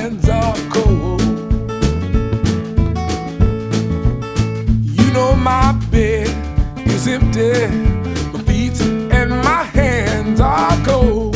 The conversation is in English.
hands are cold. You know my bed is empty, my feet and my hands are cold.